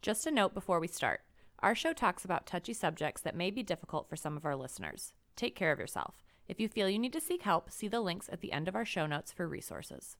Just a note before we start. Our show talks about touchy subjects that may be difficult for some of our listeners. Take care of yourself. If you feel you need to seek help, see the links at the end of our show notes for resources.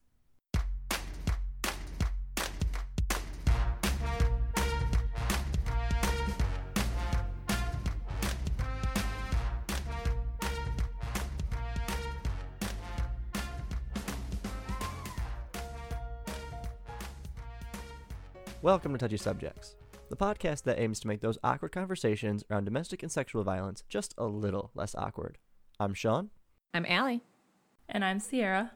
Welcome to Touchy Subjects, the podcast that aims to make those awkward conversations around domestic and sexual violence just a little less awkward. I'm Sean. I'm Allie. And I'm Sierra.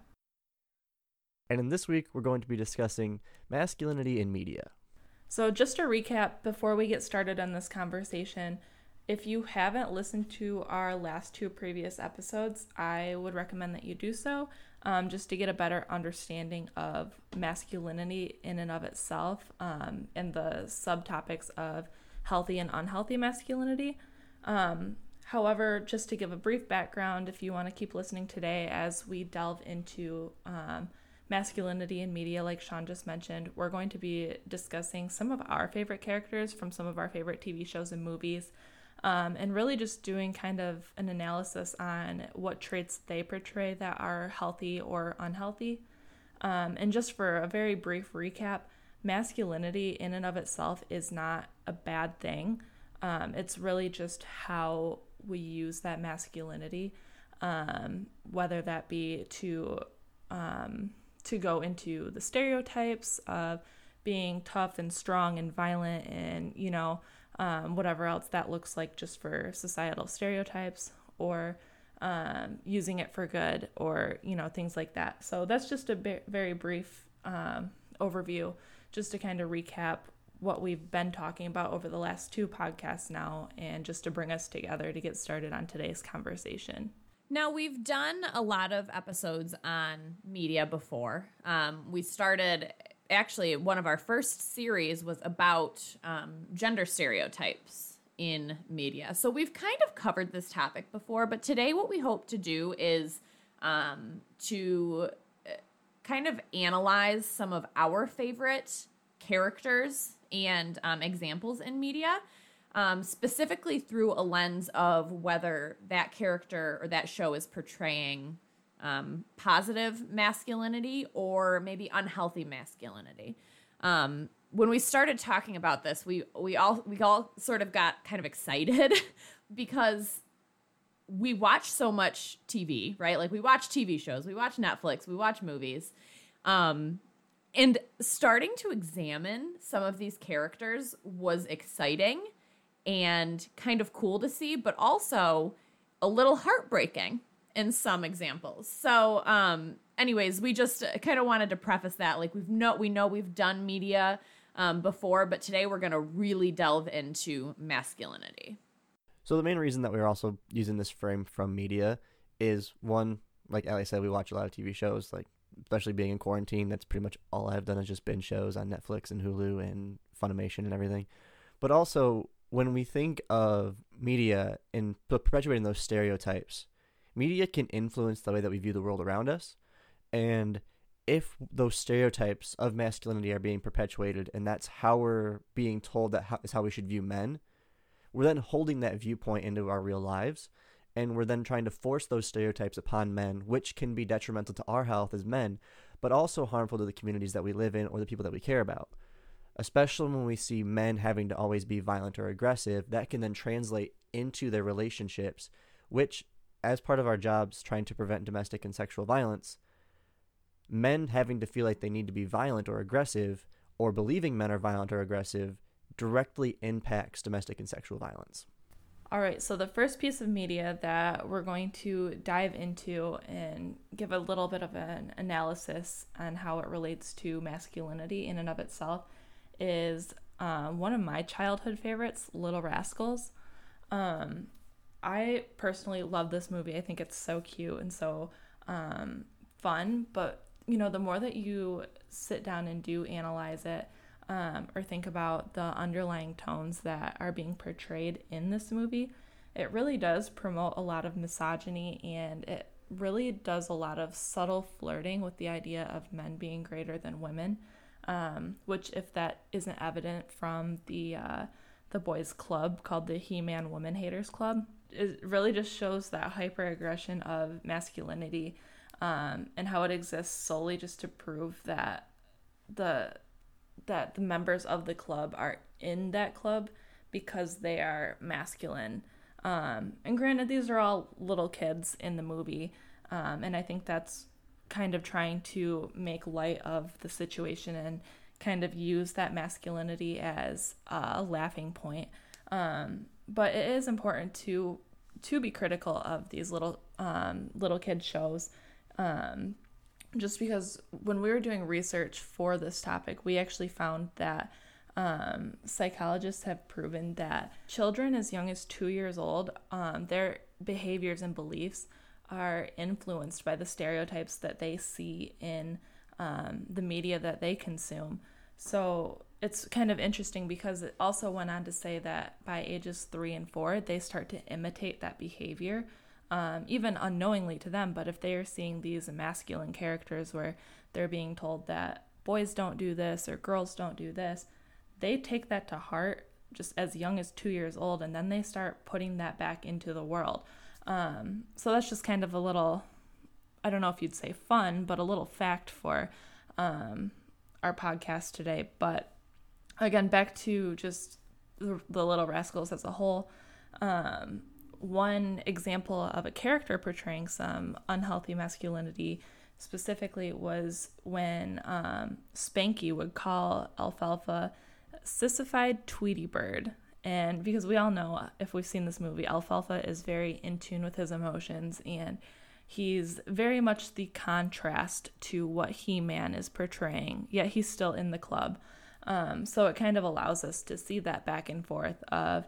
And in this week, we're going to be discussing masculinity in media. So just to recap before we get started on this conversation, if you haven't listened to our last two previous episodes, I would recommend that you do so, just to get a better understanding of masculinity in and of itself, and the subtopics of healthy and unhealthy masculinity. However, just to give a brief background, if you want to keep listening today as we delve into masculinity in media, like Sean just mentioned, we're going to be discussing some of our favorite characters from some of our favorite TV shows and movies, and really just doing kind of an analysis on what traits they portray that are healthy or unhealthy. And just for a very brief recap, masculinity in and of itself is not a bad thing. It's really just how we use that masculinity, whether that be to go into the stereotypes of being tough and strong and violent and, whatever else that looks like just for societal stereotypes, or using it for good, or, things like that. So that's just a very brief overview, just to kind of recap what we've been talking about over the last two podcasts now, and just to bring us together to get started on today's conversation. Now, we've done a lot of episodes on media before. We started, actually, one of our first series was about gender stereotypes in media. So we've kind of covered this topic before, but today what we hope to do is to kind of analyze some of our favorite characters and examples in media, specifically through a lens of whether that character or that show is portraying positive masculinity or maybe unhealthy masculinity. When we started talking about this, we all sort of got kind of excited because we watch so much TV, right? Like, we watch TV shows, we watch Netflix, we watch movies, and starting to examine some of these characters was exciting and kind of cool to see, but also a little heartbreaking in some examples. So anyways, we just kind of wanted to preface that. Like, we know we've done media before, but today we're going to really delve into masculinity. So the main reason that we're also using this frame from media is, one, like Allie said, we watch a lot of TV shows, like, especially being in quarantine. That's pretty much all I've done is just binge shows on Netflix and Hulu and Funimation and everything. But also, when we think of media and perpetuating those stereotypes, media can influence the way that we view the world around us. And if those stereotypes of masculinity are being perpetuated, and that's how we're being told that is how we should view men, we're then holding that viewpoint into our real lives. And we're then trying to force those stereotypes upon men, which can be detrimental to our health as men, but also harmful to the communities that we live in or the people that we care about. Especially when we see men having to always be violent or aggressive, that can then translate into their relationships, which, as part of our jobs trying to prevent domestic and sexual violence, men having to feel like they need to be violent or aggressive, or believing men are violent or aggressive, directly impacts domestic and sexual violence. All right, so the first piece of media that we're going to dive into and give a little bit of an analysis on how it relates to masculinity in and of itself is one of my childhood favorites, Little Rascals. I personally love this movie. I think it's so cute and so fun, but the more that you sit down and do analyze it, or think about the underlying tones that are being portrayed in this movie, it really does promote a lot of misogyny, and it really does a lot of subtle flirting with the idea of men being greater than women. which if that isn't evident from the boys club called the He-Man Woman Haters Club, it really just shows that hyperaggression of masculinity, and how it exists solely just to prove that the members of the club are in that club because they are masculine. And granted, these are all little kids in the movie, and I think that's kind of trying to make light of the situation and kind of use that masculinity as a laughing point. But it is important to be critical of these little kid shows, just because when we were doing research for this topic, we actually found that psychologists have proven that children as young as 2 years old, their behaviors and beliefs are influenced by the stereotypes that they see in the media that they consume. So it's kind of interesting because it also went on to say that by ages 3 and 4, they start to imitate that behavior, even unknowingly to them. But if they are seeing these masculine characters where they're being told that boys don't do this or girls don't do this, they take that to heart just as young as 2 years old, and then they start putting that back into the world. So that's just kind of a little, I don't know if you'd say fun, but a little fact for our podcast today. But again, back to just the Little Rascals as a whole. One example of a character portraying some unhealthy masculinity specifically was when Spanky would call Alfalfa sissified Tweety Bird. And because we all know, if we've seen this movie, Alfalfa is very in tune with his emotions, and he's very much the contrast to what He-Man is portraying, yet he's still in the club. So it kind of allows us to see that back and forth of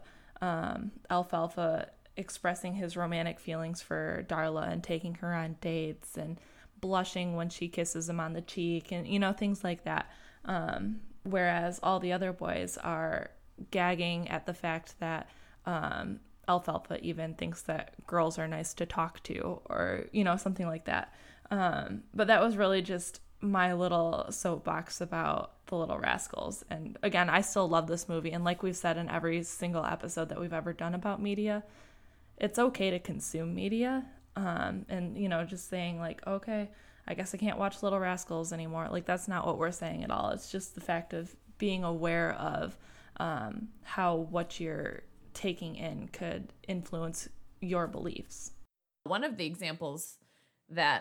Alfalfa expressing his romantic feelings for Darla and taking her on dates and blushing when she kisses him on the cheek and, things like that. Whereas all the other boys are gagging at the fact that Alfalfa even thinks that girls are nice to talk to, or, something like that. But that was really just my little soapbox about the Little Rascals. And again, I still love this movie. And like we've said in every single episode that we've ever done about media, it's okay to consume media. And, just saying like, okay, I guess I can't watch Little Rascals anymore. Like, that's not what we're saying at all. It's just the fact of being aware of how what you're taking in could influence your beliefs. One of the examples that,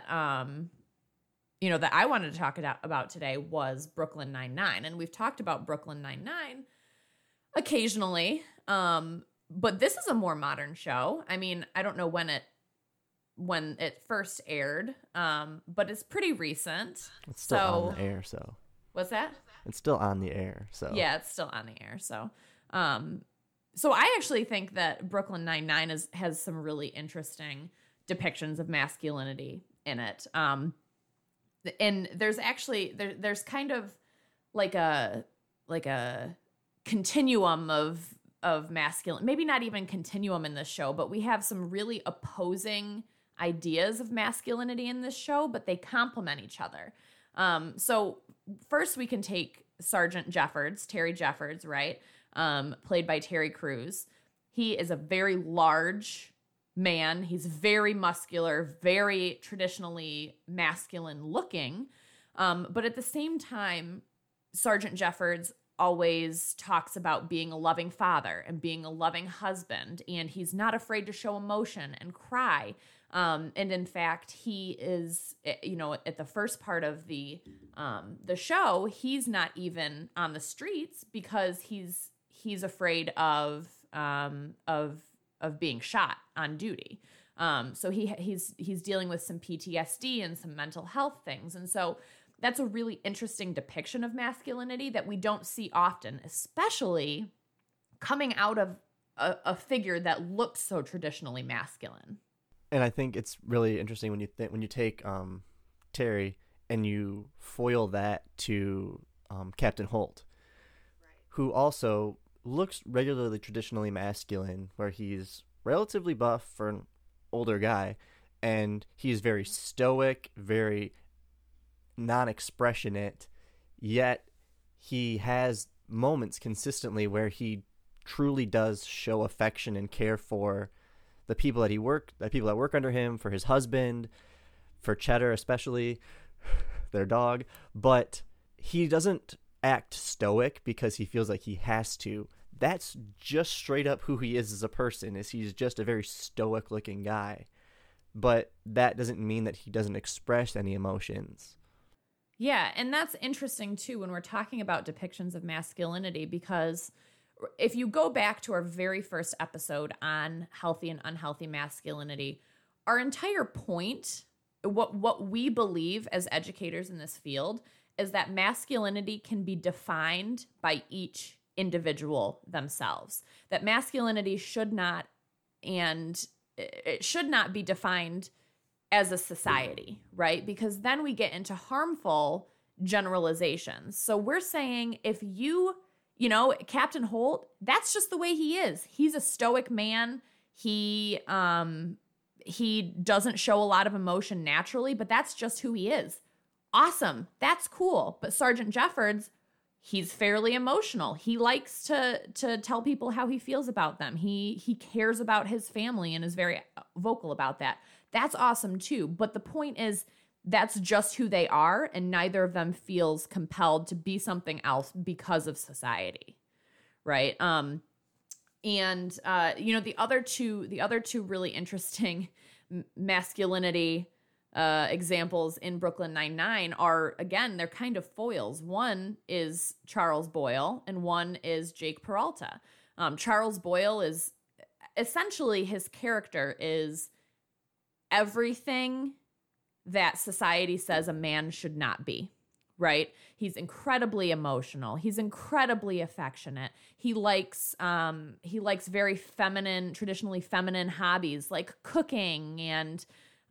that I wanted to talk about today was Brooklyn Nine-Nine. And we've talked about Brooklyn Nine-Nine occasionally, but this is a more modern show. I mean, I don't know when it first aired, but it's pretty recent. It's still on the air, so. What's that? It's still on the air, so. Yeah, it's still on the air, so. So I actually think that Brooklyn Nine-Nine has some really interesting depictions of masculinity in it. And there's actually there's kind of like a continuum of masculine, maybe not even continuum in this show, but we have some really opposing ideas of masculinity in this show, but they complement each other. So first we can take Sergeant Jeffords, Terry Jeffords, right? Played by Terry Crews. He is a very large man. He's very muscular, very traditionally masculine looking. But at the same time, Sergeant Jeffords always talks about being a loving father and being a loving husband, and he's not afraid to show emotion and cry. And in fact, he is, at the first part of the show, he's not even on the streets because he's afraid of being shot on duty. So he's dealing with some PTSD and some mental health things. And so that's a really interesting depiction of masculinity that we don't see often, especially coming out of a figure that looks so traditionally masculine. And I think it's really interesting when you take Terry and you foil that to Captain Holt, right, who also looks regularly traditionally masculine, where he's relatively buff for an older guy, and he's very stoic, very non-expressionate, yet he has moments consistently where he truly does show affection and care for the people that work under him, for his husband, for Cheddar especially, their dog. But he doesn't act stoic because he feels like he has to. That's just straight up who he is as a person, is he's just a very stoic looking guy. But that doesn't mean that he doesn't express any emotions. Yeah, and that's interesting too when we're talking about depictions of masculinity, because if you go back to our very first episode on healthy and unhealthy masculinity, our entire point, what we believe as educators in this field, is that masculinity can be defined by each individual themselves. That masculinity should not, and it should not be defined as a society, right? Because then we get into harmful generalizations. So we're saying if you know, Captain Holt, that's just the way he is. He's a stoic man. He doesn't show a lot of emotion naturally, but that's just who he is. Awesome. That's cool. But Sergeant Jeffords, he's fairly emotional. He likes to tell people how he feels about them. He cares about his family and is very vocal about that. That's awesome too. But the point is, that's just who they are, and neither of them feels compelled to be something else because of society, right? The other two really interesting masculinity examples in Brooklyn Nine-Nine are, again, they're kind of foils. One is Charles Boyle, and one is Jake Peralta. Charles Boyle is essentially, his character is everything that society says a man should not be, right? He's incredibly emotional. He's incredibly affectionate. He likes very feminine, traditionally feminine hobbies like cooking and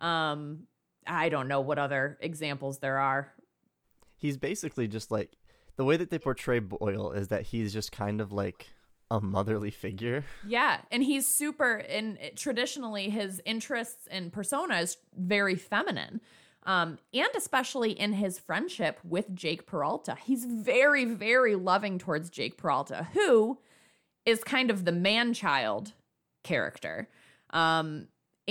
I don't know what other examples there are. He's basically just like, the way that they portray Boyle is that he's just kind of like a motherly figure. Yeah, and he's super, and traditionally his interests and persona is very feminine. And especially in his friendship with Jake Peralta. He's very, very loving towards Jake Peralta, who is kind of the man-child character. And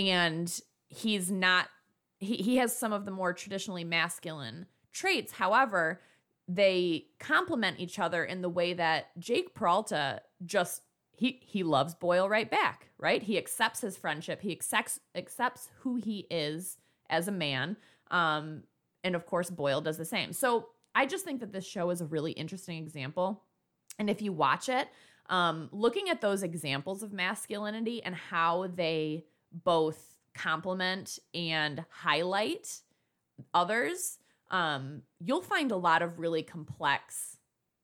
he's not, he has some of the more traditionally masculine traits. However, they complement each other in the way that Jake Peralta just, he loves Boyle right back, right? He accepts his friendship. He accepts who he is as a man. And of course, Boyle does the same. So I just think that this show is a really interesting example. And if you watch it, looking at those examples of masculinity and how they both complement and highlight others, you'll find a lot of really complex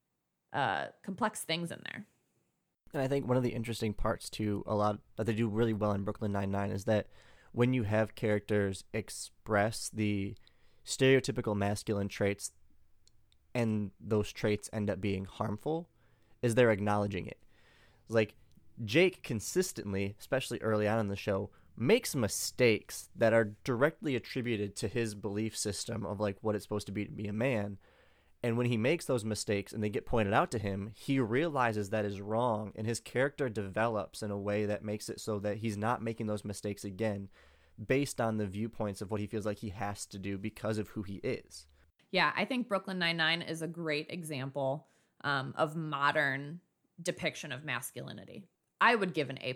things in there. And I think one of the interesting parts to a lot that they do really well in Brooklyn Nine-Nine is that when you have characters express the stereotypical masculine traits and those traits end up being harmful, is they're acknowledging it. Like, Jake consistently, especially early on in the show, makes mistakes that are directly attributed to his belief system of like what it's supposed to be a man. And when he makes those mistakes and they get pointed out to him, he realizes that is wrong, and his character develops in a way that makes it so that he's not making those mistakes again based on the viewpoints of what he feels like he has to do because of who he is. Yeah, I think Brooklyn Nine-Nine is a great example of modern depiction of masculinity. I would give an A+.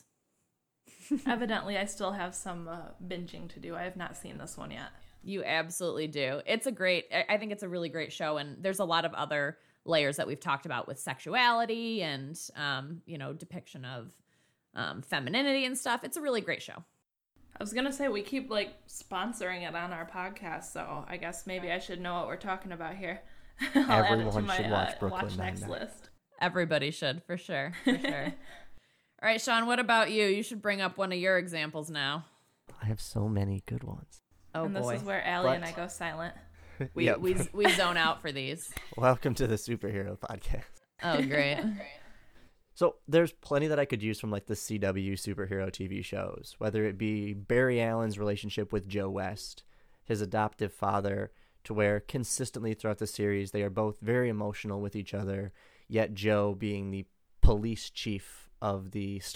Evidently, I still have some binging to do. I have not seen this one yet. You absolutely do. I think it's a really great show, and there's a lot of other layers that we've talked about with sexuality and, depiction of femininity and stuff. It's a really great show. I was going to say, we keep, sponsoring it on our podcast, so I guess maybe I should know what we're talking about here. I'll Everyone add it to should my watch Brooklyn watch next Nine-Nine. list. Everybody should, for sure. For sure. All right, Sean, what about you? You should bring up one of your examples now. I have so many good ones. Oh, and boy. this is where Allie and I go silent. We zone out for these. Welcome to the Superhero Podcast. Oh, great. So there's plenty that I could use from the CW superhero TV shows, whether it be Barry Allen's relationship with Joe West, his adoptive father, to where consistently throughout the series they are both very emotional with each other, yet Joe being the police chief of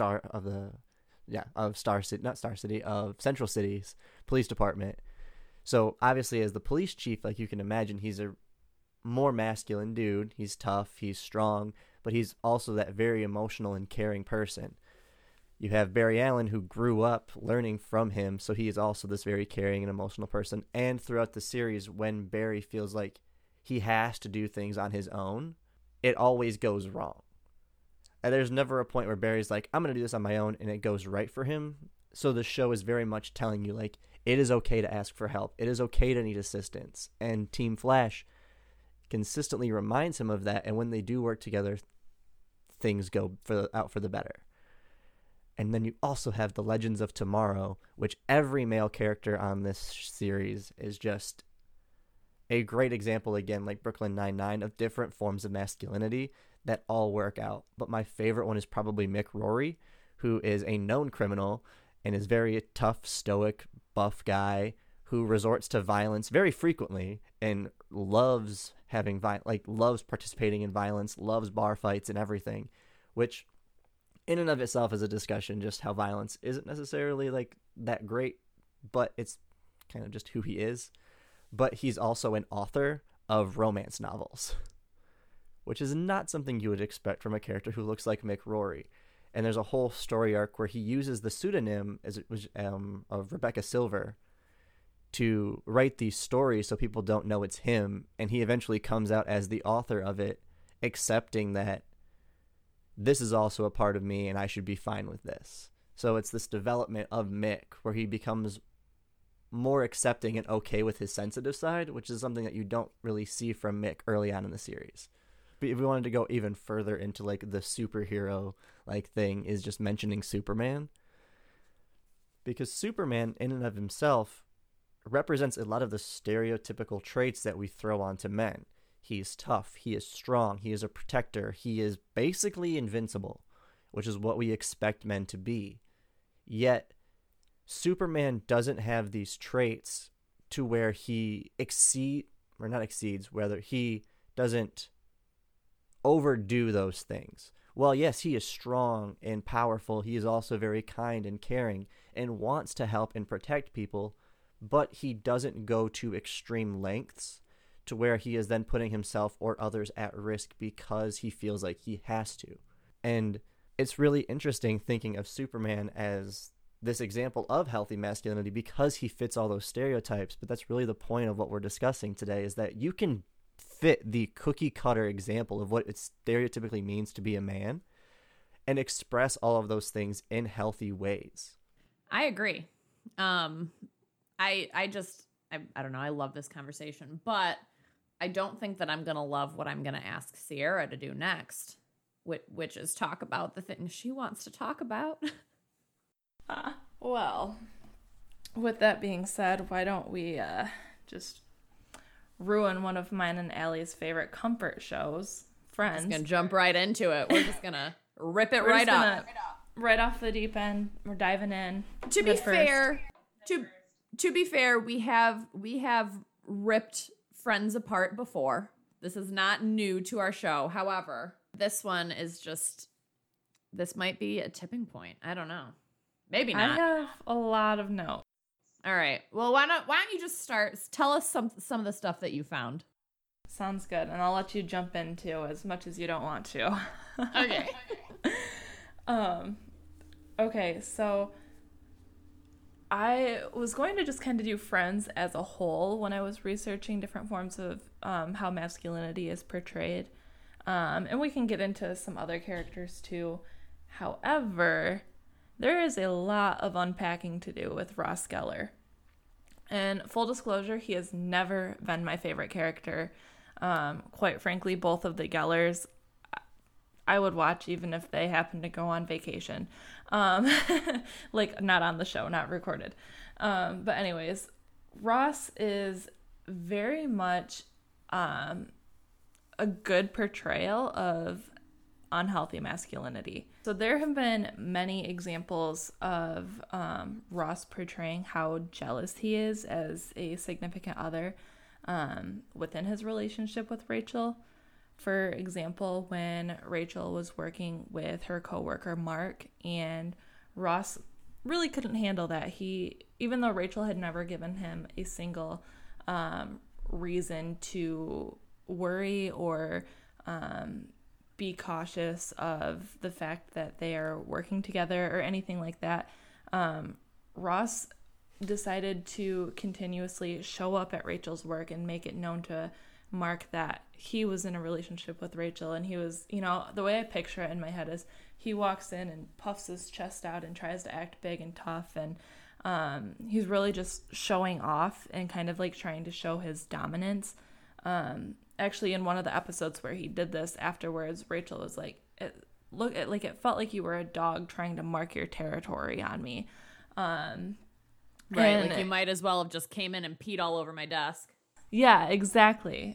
Central City's police department. So obviously as the police chief, like you can imagine, he's a more masculine dude. He's tough, he's strong, but he's also that very emotional and caring person. You have Barry Allen, who grew up learning from him, so he is also this very caring and emotional person. And throughout the series, when Barry feels like he has to do things on his own, it always goes wrong. And there's never a point where Barry's like, I'm going to do this on my own, and it goes right for him. So the show is very much telling you, like, it is okay to ask for help. It is okay to need assistance. And Team Flash consistently reminds him of that, and when they do work together, things go out for the better. And then you also have the Legends of Tomorrow, which every male character on this series is just a great example, again, like Brooklyn Nine-Nine, of different forms of masculinity that all work out. But my favorite one is probably Mick Rory, who is a known criminal and is very tough, stoic, buff guy who resorts to violence very frequently and loves loves participating in violence, loves bar fights and everything, which in and of itself is a discussion just how violence isn't necessarily like that great, but it's kind of just who he is. But he's also an author of romance novels, which is not something you would expect from a character who looks like Mick Rory. And there's a whole story arc where he uses the pseudonym of Rebecca Silver to write these stories so people don't know it's him, and he eventually comes out as the author of it, accepting that this is also a part of me and I should be fine with this. So it's this development of Mick where he becomes more accepting and okay with his sensitive side, which is something that you don't really see from Mick early on in the series. But if we wanted to go even further into like the superhero like thing, is just mentioning Superman, because Superman in and of himself represents a lot of the stereotypical traits that we throw onto men. He is tough, he is strong, he is a protector, he is basically invincible, which is what we expect men to be. Yet Superman doesn't have these traits to where he whether he doesn't overdo those things. Well, yes, he is strong and powerful. He is also very kind and caring and wants to help and protect people, but he doesn't go to extreme lengths to where he is then putting himself or others at risk because he feels like he has to. And it's really interesting thinking of Superman as this example of healthy masculinity because he fits all those stereotypes. But that's really the point of what we're discussing today, is that you can fit the cookie cutter example of what it stereotypically means to be a man and express all of those things in healthy ways. I agree. I don't know. I love this conversation, but I don't think that I'm going to love what I'm going to ask Sierra to do next, which is talk about the things she wants to talk about. Well, with that being said, why don't we just ruin one of mine and Allie's favorite comfort shows, Friends. Just going to jump right into it. We're just going to rip it right up. Right off the deep end. We're diving in. To be fair, we have ripped Friends apart before. This is not new to our show. However, this one is this might be a tipping point. I don't know. Maybe not. I have a lot of notes. All right. Well, why don't you just start? Tell us some of the stuff that you found. Sounds good. And I'll let you jump into as much as you don't want to. Okay. Okay, so I was going to just kind of do Friends as a whole when I was researching different forms of how masculinity is portrayed. And we can get into some other characters too. However, there is a lot of unpacking to do with Ross Geller. And full disclosure, he has never been my favorite character. Quite frankly, both of the Gellers I would watch even if they happen to go on vacation. Like, not on the show, not recorded. But anyways, Ross is very much a good portrayal of unhealthy masculinity. So there have been many examples of Ross portraying how jealous he is as a significant other. within his relationship with Rachel. For example, when Rachel was working with her coworker Mark, and Ross really couldn't handle that. Even though Rachel had never given him a single reason to worry or be cautious of the fact that they are working together or anything like that, Ross decided to continuously show up at Rachel's work and make it known to Mark that he was in a relationship with Rachel. And he was, the way I picture it in my head is he walks in and puffs his chest out and tries to act big and tough, and he's really just showing off and kind of like trying to show his dominance. Actually, in one of the episodes where he did this afterwards, Rachel was like, it felt like you were a dog trying to mark your territory on me. Right, like you might as well have just came in and peed all over my desk. Yeah, exactly.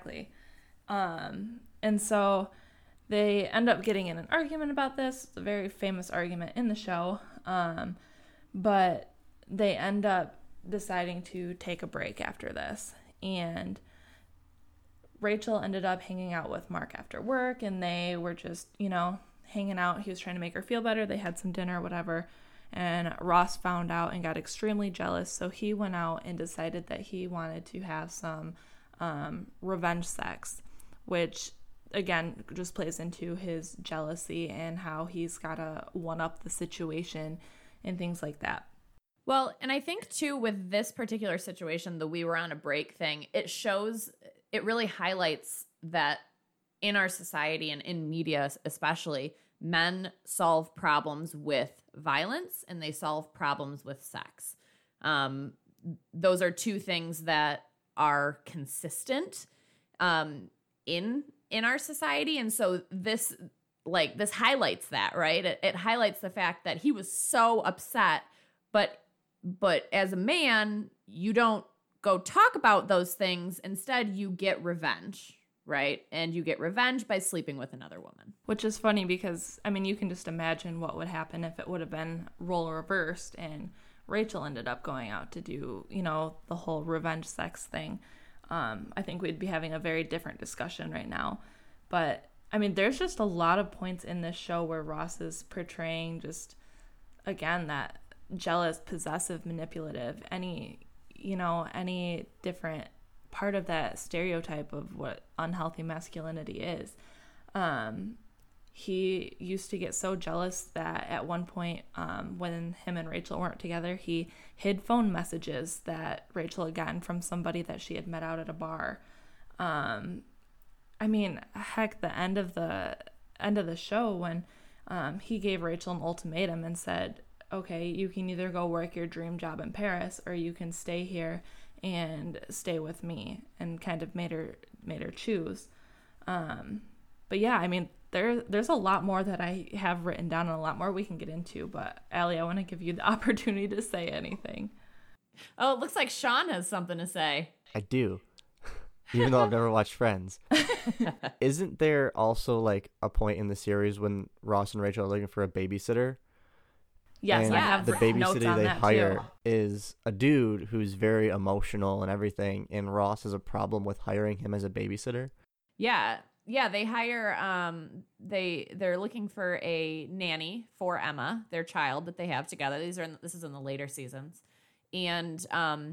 And so they end up getting in an argument about this. It's a very famous argument in the show. But they end up deciding to take a break after this. And Rachel ended up hanging out with Mark after work, and they were just, hanging out. He was trying to make her feel better. They had some dinner, whatever. And Ross found out and got extremely jealous. So he went out and decided that he wanted to have some revenge sex, which, again, just plays into his jealousy and how he's got to one-up the situation and things like that. Well, and I think, too, with this particular situation, the we were on a break thing, it really highlights that in our society and in media especially, men solve problems with violence and they solve problems with sex. Those are two things that are consistent in our society. And so this highlights that, right? It highlights the fact that he was so upset, but as a man, you don't go talk about those things. Instead, you get revenge, right? And you get revenge by sleeping with another woman. Which is funny because, you can just imagine what would happen if it would have been role reversed and Rachel ended up going out to do, the whole revenge sex thing. I think we'd be having a very different discussion right now. But, there's just a lot of points in this show where Ross is portraying just, again, that jealous, possessive, manipulative, any different part of that stereotype of what unhealthy masculinity is. He used to get so jealous that at one point, when him and Rachel weren't together, he hid phone messages that Rachel had gotten from somebody that she had met out at a bar. Heck, the end of the show when he gave Rachel an ultimatum and said, okay, you can either go work your dream job in Paris or you can stay here and stay with me, and kind of made her choose. But yeah, there's a lot more that I have written down and a lot more we can get into, but Allie, I want to give you the opportunity to say anything. Oh, it looks like Sean has something to say. I do. Even though I've never watched Friends. Isn't there also like a point in the series when Ross and Rachel are looking for a babysitter? Yes, and I have the babysitter they hire too. is a dude who's very emotional and everything, and Ross has a problem with hiring him as a babysitter. Yeah, they hire they're looking for a nanny for Emma, their child that they have together. This is in the later seasons. And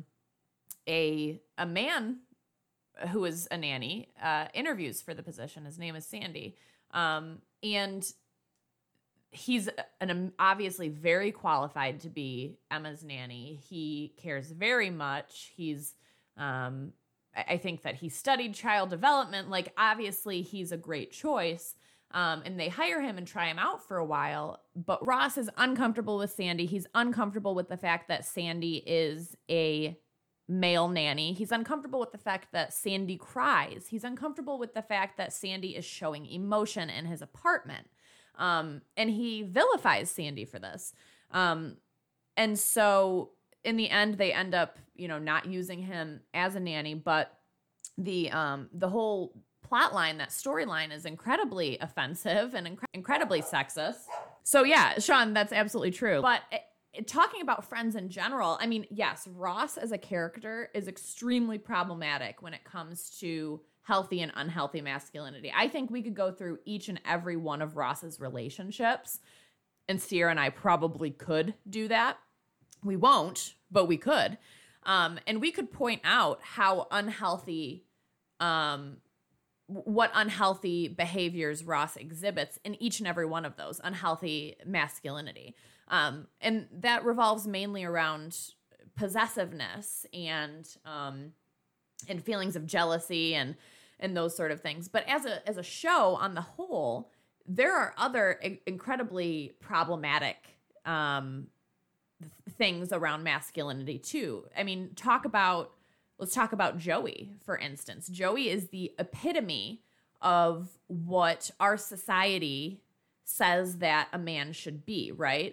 a man who is a nanny interviews for the position. His name is Sandy. And he's obviously very qualified to be Emma's nanny. He cares very much. He's, I think that he studied child development. Like, obviously, he's a great choice. And they hire him and try him out for a while. But Ross is uncomfortable with Sandy. He's uncomfortable with the fact that Sandy is a male nanny. He's uncomfortable with the fact that Sandy cries. He's uncomfortable with the fact that Sandy is showing emotion in his apartment. And he vilifies Sandy for this. And so in the end, they end up, not using him as a nanny, but the whole plot line, that storyline is incredibly offensive and incredibly sexist. So yeah, Sean, that's absolutely true. But talking about Friends in general, I mean, yes, Ross as a character is extremely problematic when it comes to healthy and unhealthy masculinity. I think we could go through each and every one of Ross's relationships, and Sierra and I probably could do that. We won't, but we could. And we could point out how unhealthy, what unhealthy behaviors Ross exhibits in each and every one of those, unhealthy masculinity. And that revolves mainly around possessiveness and feelings of jealousy and those sort of things. But as a show on the whole, there are other incredibly problematic things around masculinity too. I mean, let's talk about Joey, for instance. Joey is the epitome of what our society says that a man should be, right?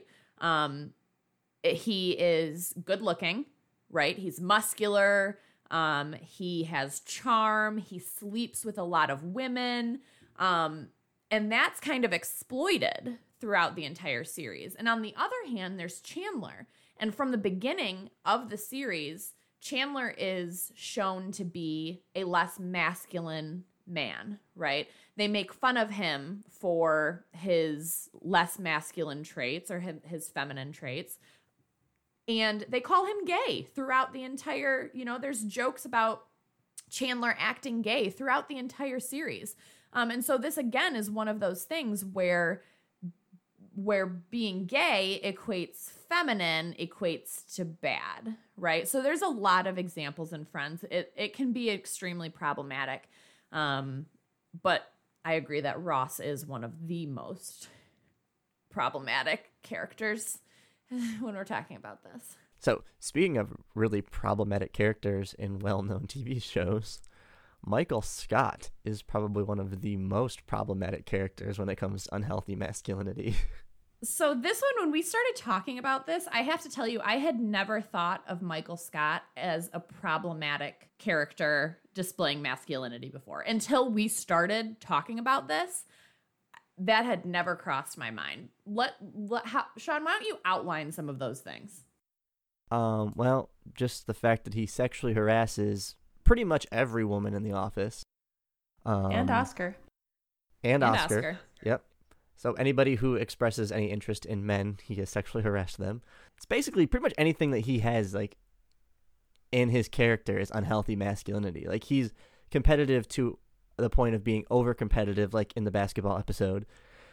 He is good looking, right? He's muscular. He has charm. He sleeps with a lot of women. And that's kind of exploited throughout the entire series. And on the other hand, there's Chandler. And from the beginning of the series, Chandler is shown to be a less masculine man, right? They make fun of him for his less masculine traits or his feminine traits. And they call him gay throughout the entire, there's jokes about Chandler acting gay throughout the entire series. And so this, again, is one of those things where being gay equates feminine equates to bad, right? So there's a lot of examples in Friends. It can be extremely problematic. But I agree that Ross is one of the most problematic characters when we're talking about this. So, speaking of really problematic characters in well-known TV shows, Michael Scott is probably one of the most problematic characters when it comes to unhealthy masculinity. So this one, when we started talking about this, I have to tell you, I had never thought of Michael Scott as a problematic character displaying masculinity before. Until we started talking about this, that had never crossed my mind. Sean, why don't you outline some of those things? Well, just the fact that he sexually harasses pretty much every woman in the office. And Oscar. And Oscar. Yep. So anybody who expresses any interest in men, he has sexually harassed them. It's basically pretty much anything that he has, like, in his character is unhealthy masculinity. Like, he's competitive to the point of being over-competitive, like in the basketball episode.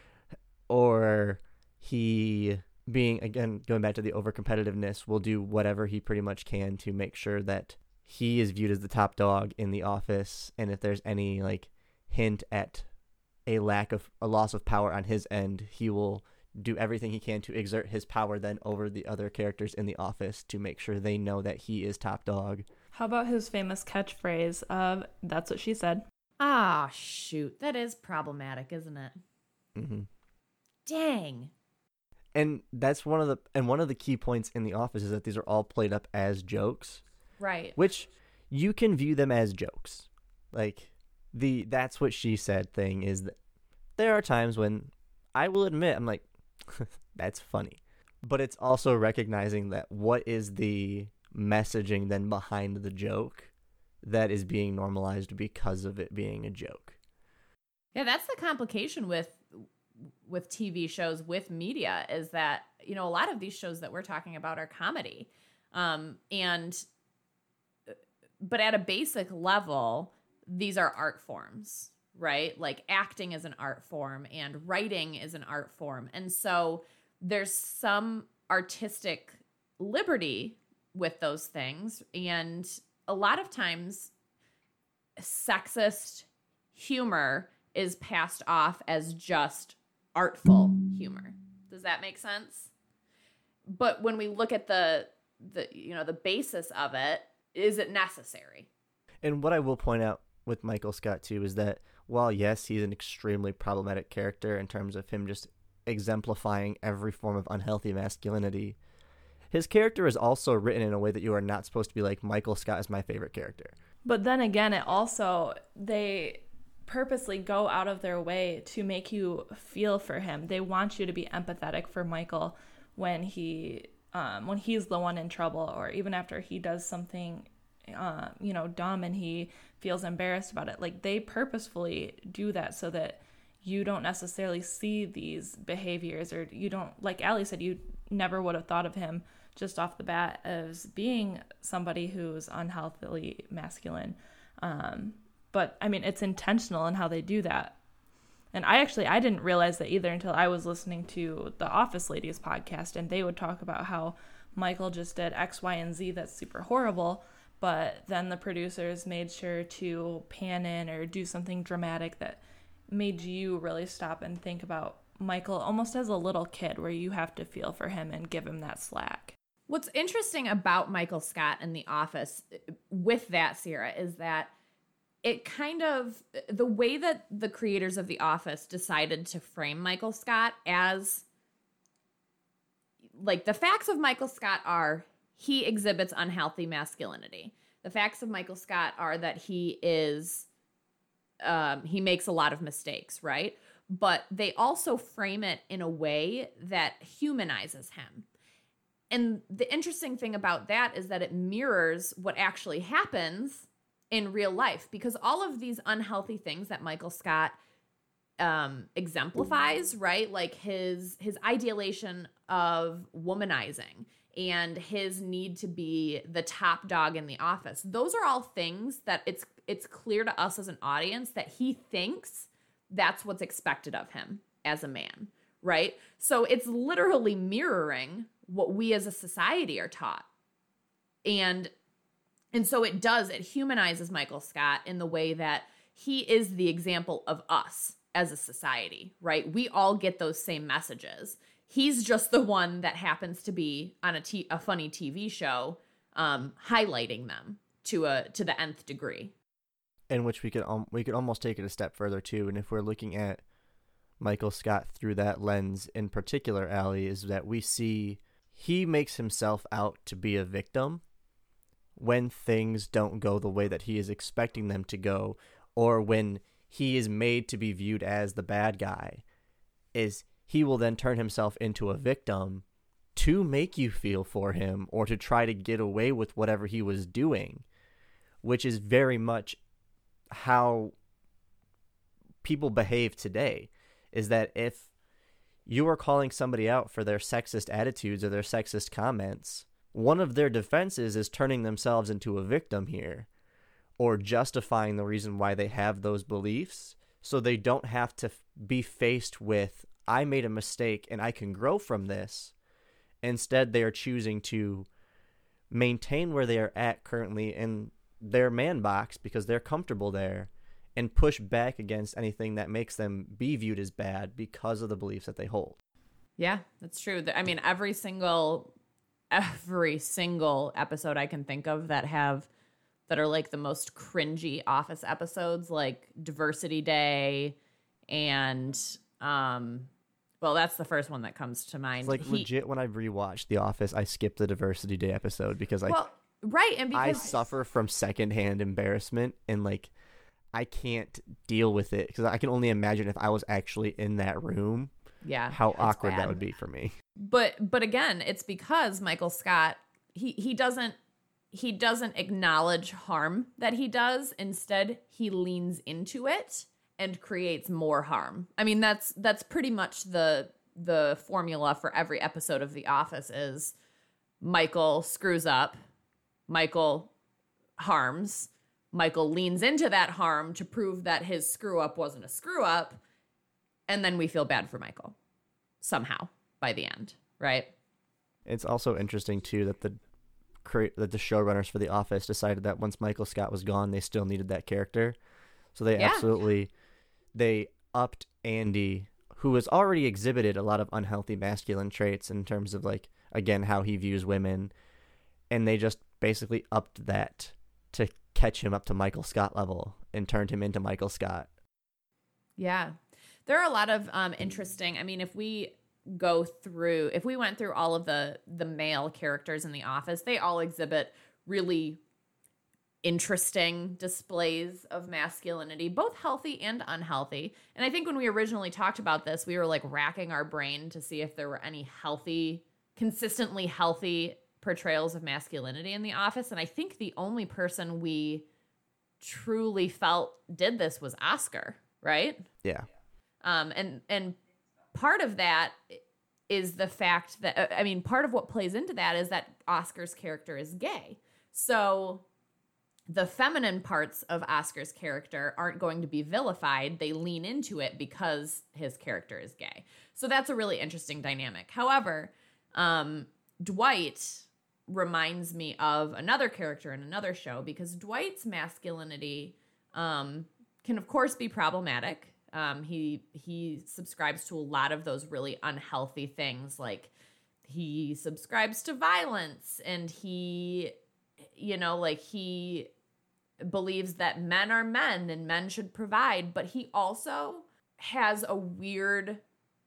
Or he being, again, going back to the over-competitiveness, will do whatever he pretty much can to make sure that he is viewed as the top dog in the office. And if there's any, like, hint at a loss of power on his end, he will do everything he can to exert his power then over the other characters in the office to make sure they know that he is top dog. How about his famous catchphrase of, "That's what she said"? Ah, shoot. That is problematic, isn't it? Mm-hmm. Dang. And that's one of the key points in The Office is that these are all played up as jokes. Right. Which you can view them as jokes. Like, the "that's what she said" thing is that there are times when I will admit I'm like, that's funny. But it's also recognizing that what is the messaging then behind the joke that is being normalized because of it being a joke. Yeah, that's the complication with TV shows, with media, is that, a lot of these shows that we're talking about are comedy. But at a basic level, these are art forms, right? Like, acting is an art form and writing is an art form. And so there's some artistic liberty with those things. And a lot of times sexist humor is passed off as just artful humor. Does that make sense? But when we look at the basis of it, is it necessary? And what I will point out with Michael Scott too is that while yes, he's an extremely problematic character in terms of him just exemplifying every form of unhealthy masculinity, his character is also written in a way that you are not supposed to be like, Michael Scott is my favorite character. But then again, they purposely go out of their way to make you feel for him. They want you to be empathetic for Michael when he when he's the one in trouble, or even after he does something, dumb and he feels embarrassed about it. Like, they purposefully do that so that you don't necessarily see these behaviors, or you don't, like Allie said, you never would have thought of him just off the bat as being somebody who's unhealthily masculine. But I mean, it's intentional in how they do that. And I didn't realize that either until I was listening to the Office Ladies podcast, and they would talk about how Michael just did X, Y, and Z that's super horrible, but then the producers made sure to pan in or do something dramatic that made you really stop and think about Michael almost as a little kid, where you have to feel for him and give him that slack. What's interesting about Michael Scott in The Office with that, Sierra, is that it kind of, the way that the creators of The Office decided to frame Michael Scott as, like, the facts of Michael Scott are he exhibits unhealthy masculinity. The facts of Michael Scott are that he is, he makes a lot of mistakes, right? But they also frame it in a way that humanizes him. And the interesting thing about that is that it mirrors what actually happens in real life, because all of these unhealthy things that Michael Scott exemplifies, right? Like his ideation of womanizing and his need to be the top dog in the office. Those are all things that it's clear to us as an audience that he thinks that's what's expected of him as a man, right? So it's literally mirroring what we as a society are taught. And so it humanizes Michael Scott in the way that he is the example of us as a society, right? We all get those same messages. He's just the one that happens to be on a funny TV show, highlighting them to the nth degree. In which we could almost take it a step further too. And if we're looking at Michael Scott through that lens in particular, Allie, is that we see he makes himself out to be a victim when things don't go the way that he is expecting them to go, or when he is made to be viewed as the bad guy, is he will then turn himself into a victim to make you feel for him or to try to get away with whatever he was doing, which is very much how people behave today. Is that if you are calling somebody out for their sexist attitudes or their sexist comments, one of their defenses is turning themselves into a victim here, or justifying the reason why they have those beliefs, so they don't have to be faced with, I made a mistake and I can grow from this. Instead, they are choosing to maintain where they are at currently in their man box because they're comfortable there, and push back against anything that makes them be viewed as bad because of the beliefs that they hold. Yeah, that's true. I mean, every single episode I can think of that are like the most cringy Office episodes, like Diversity Day, and well, that's the first one that comes to mind. It's like legit, when I rewatched The Office, I skipped the Diversity Day episode because right, and because I suffer from secondhand embarrassment, and like I can't deal with it because I can only imagine if I was actually in that room. Yeah, how awkward that would be for me. But again, it's because Michael Scott, he doesn't acknowledge harm that he does. Instead, he leans into it and creates more harm. I mean, that's pretty much the formula for every episode of The Office is Michael screws up, Michael harms, Michael leans into that harm to prove that his screw up wasn't a screw up. And then we feel bad for Michael somehow by the end, right? It's also interesting, too, that the showrunners for The Office decided that once Michael Scott was gone, they still needed that character. So they upped Andy, who has already exhibited a lot of unhealthy masculine traits in terms of, like, again, how he views women. And they just basically upped that to catch him up to Michael Scott level and turned him into Michael Scott. Yeah. There are a lot of interesting, I mean, if we went through all of the male characters in The Office, they all exhibit really interesting displays of masculinity, both healthy and unhealthy. And I think when we originally talked about this, we were like racking our brain to see if there were any healthy consistently healthy portrayals of masculinity in The Office. And I think the only person we truly felt did this was Oscar, right? Yeah. And part of that is the fact that, part of what plays into that is that Oscar's character is gay. So the feminine parts of Oscar's character aren't going to be vilified. They lean into it because his character is gay. So that's a really interesting dynamic. However, Dwight reminds me of another character in another show, because Dwight's masculinity can, of course, be problematic. He subscribes to a lot of those really unhealthy things, like he subscribes to violence, and he believes that men are men and men should provide, but he also has a weird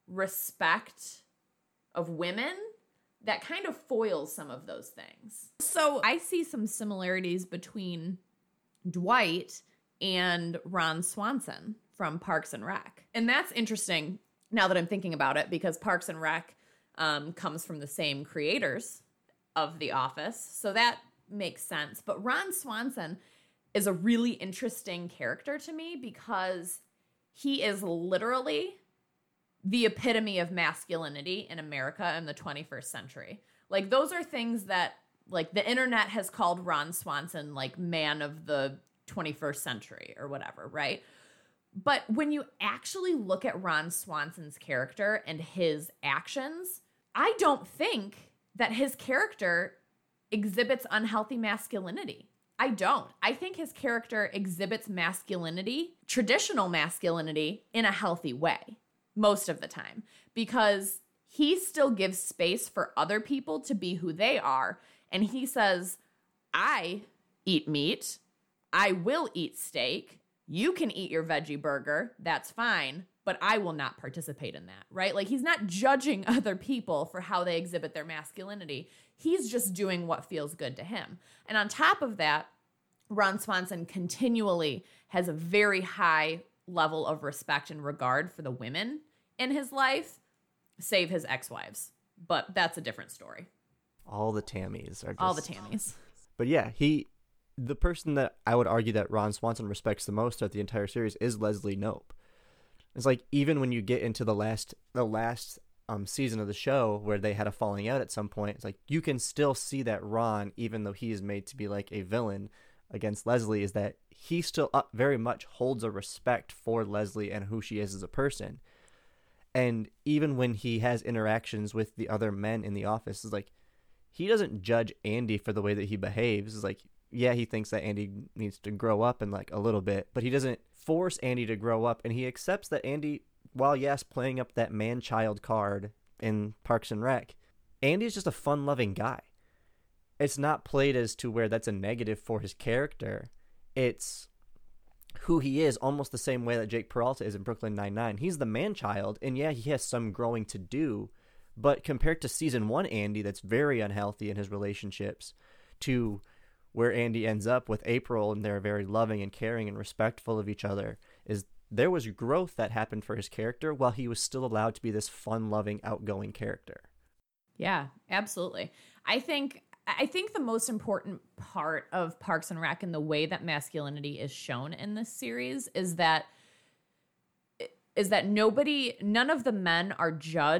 respect of women that kind of foils some of those things. So I see some similarities between Dwight and Ron Swanson from Parks and Rec. And that's interesting now that I'm thinking about it, because Parks and Rec comes from the same creators of The Office. So that makes sense. But Ron Swanson is a really interesting character to me, because he is literally the epitome of masculinity in America in the 21st century. Like, those are things that, like, the internet has called Ron Swanson, like, man of the 21st century or whatever, right? But when you actually look at Ron Swanson's character and his actions, I don't think that his character exhibits unhealthy masculinity. I don't. I think his character exhibits masculinity, traditional masculinity, in a healthy way most of the time, because he still gives space for other people to be who they are. And he says, I eat meat. I will eat steak. You can eat your veggie burger. That's fine. But I will not participate in that, right? Like, he's not judging other people for how they exhibit their masculinity. He's just doing what feels good to him. And on top of that, Ron Swanson continually has a very high level of respect and regard for the women in his life, save his ex-wives. But that's a different story. All the Tammys are just... All the Tammys. But yeah, the person that I would argue that Ron Swanson respects the most throughout the entire series is Leslie Knope. It's like, even when you get into the last season of the show, where they had a falling out at some point, it's like you can still see that Ron, even though he is made to be like a villain against Leslie, is that he still very much holds a respect for Leslie and who she is as a person. And even when he has interactions with the other men in the office, it's like he doesn't judge Andy for the way that he behaves. It's like, yeah, he thinks that Andy needs to grow up in like a little bit, but he doesn't force Andy to grow up, and he accepts that Andy, while yes, playing up that man-child card in Parks and Rec, Andy's just a fun-loving guy. It's not played as to where that's a negative for his character. It's who he is, almost the same way that Jake Peralta is in Brooklyn Nine-Nine. He's the man-child, and yeah, he has some growing to do, but compared to season 1 Andy, that's very unhealthy in his relationships, to where Andy ends up with April, and they're very loving and caring and respectful of each other, is there was growth that happened for his character while he was still allowed to be this fun-loving, outgoing character. Yeah, absolutely. I think the most important part of Parks and Rec and the way that masculinity is shown in this series is that none of the men are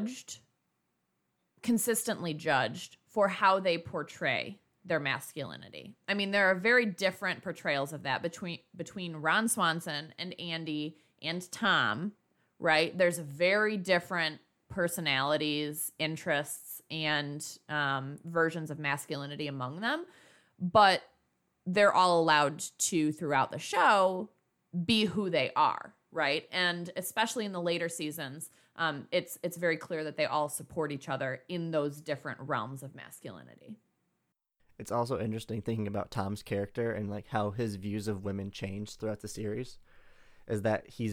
consistently judged for how they portray their masculinity. I mean, there are very different portrayals of that between Ron Swanson and Andy and Tom, right? There's very different personalities, interests, and versions of masculinity among them, but they're all allowed to, throughout the show, be who they are, right? And especially in the later seasons, it's very clear that they all support each other in those different realms of masculinity. It's also interesting thinking about Tom's character and like how his views of women change throughout the series, is that he's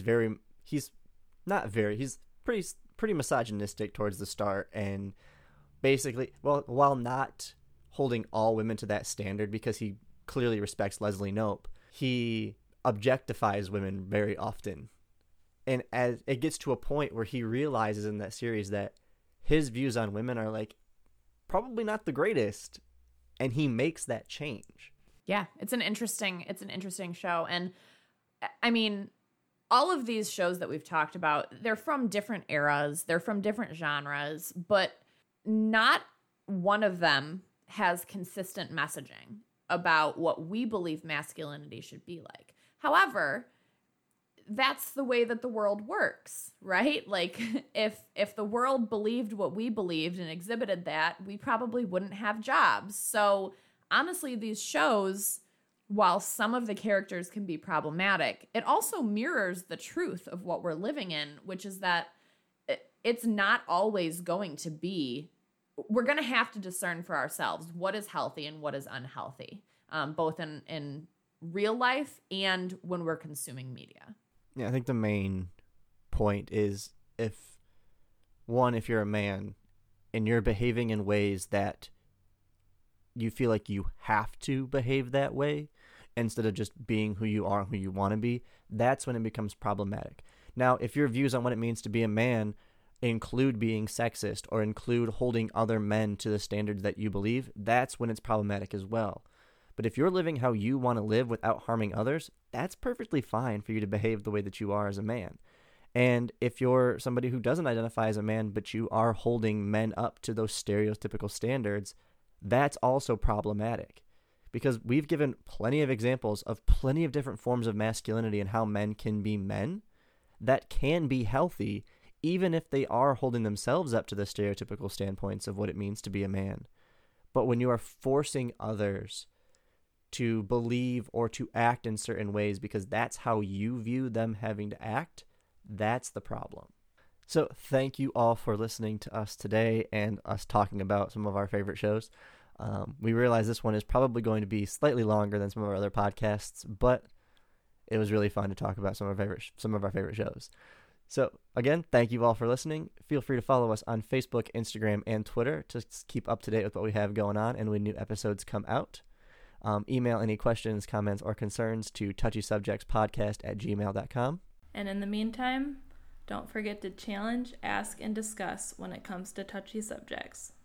pretty misogynistic towards the start, and basically, well, while not holding all women to that standard, because he clearly respects Leslie Knope, he objectifies women very often. And as it gets to a point where he realizes in that series that his views on women are like probably not the greatest, and he makes that change. Yeah, it's an interesting show. And I mean, all of these shows that we've talked about, they're from different eras, they're from different genres, but not one of them has consistent messaging about what we believe masculinity should be like. However, that's the way that the world works, right? Like if the world believed what we believed and exhibited that, we probably wouldn't have jobs. So honestly, these shows, while some of the characters can be problematic, it also mirrors the truth of what we're living in, which is that it's not always going to be, we're going to have to discern for ourselves what is healthy and what is unhealthy, both in real life and when we're consuming media. Yeah, I think the main point is if you're a man and you're behaving in ways that you feel like you have to behave that way instead of just being who you are and who you want to be, that's when it becomes problematic. Now, if your views on what it means to be a man include being sexist or include holding other men to the standards that you believe, that's when it's problematic as well. But if you're living how you want to live without harming others, that's perfectly fine for you to behave the way that you are as a man. And if you're somebody who doesn't identify as a man, but you are holding men up to those stereotypical standards, that's also problematic. Because we've given plenty of examples of plenty of different forms of masculinity and how men can be men that can be healthy, even if they are holding themselves up to the stereotypical standpoints of what it means to be a man. But when you are forcing others to believe or to act in certain ways because that's how you view them having to act, that's the problem. So thank you all for listening to us today and us talking about some of our favorite shows. We realize this one is probably going to be slightly longer than some of our other podcasts, but it was really fun to talk about some of our favorite shows. So again, thank you all for listening. Feel free to follow us on Facebook, Instagram, and Twitter to keep up to date with what we have going on and when new episodes come out. Email any questions, comments, or concerns to touchysubjectspodcast@gmail.com. And in the meantime, don't forget to challenge, ask, and discuss when it comes to touchy subjects.